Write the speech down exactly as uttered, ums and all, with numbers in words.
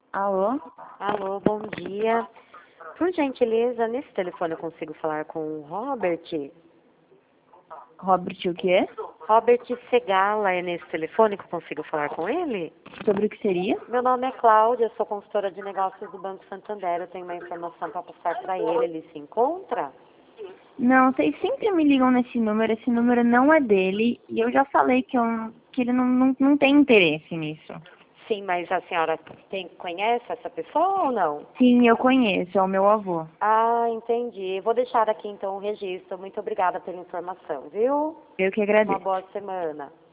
Alô? Alô, bom dia. Por gentileza, nesse telefone eu consigo falar com o Robert? Robert o quê? Robert Segala, é nesse telefone que eu consigo falar com ele? Sobre o que seria? Meu nome é Cláudia, eu sou consultora de negócios do Banco Santander. Eu tenho uma informação para passar para ele. Ele se encontra? Não, vocês sempre me ligam nesse número, esse número não é dele, e eu já falei que, eu, que ele não, não, não tem interesse nisso. Sim, mas a senhora tem, conhece essa pessoa ou não? Sim, eu conheço, é o meu avô. Ah, entendi. Vou deixar aqui então o registro. Muito obrigada pela informação, viu? Eu que Uma agradeço. boa semana.